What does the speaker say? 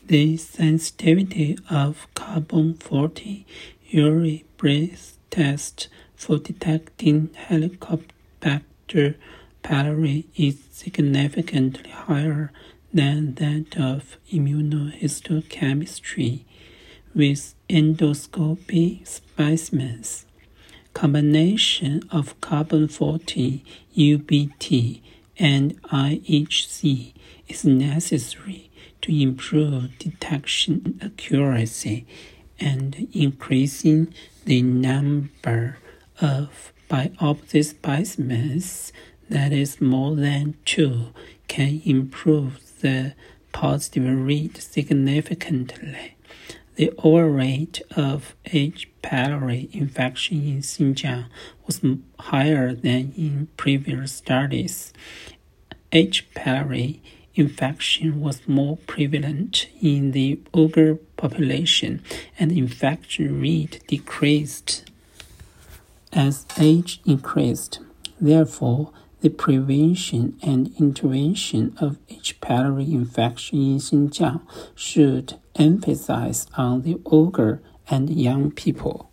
The sensitivity of carbon-14 urine breath test for detecting Helicobacter pylori is significantly higher than that of immunohistochemistry with endoscopy specimens. Combination of carbon-14, UBT, and IHC is necessary to improve detection accuracy and increasing the number of biopsy specimens, that is more than 2, can improve the positive rate significantly. The overall rate of H. pylori infection in Xinjiang was higher than in previous studies. H. pylori infection was more prevalent in the Uyghur population, and infection rate decreased as age increased. Therefore, the prevention and intervention of H. pylori infection in Xinjiang should emphasize on the Uyghur and young people.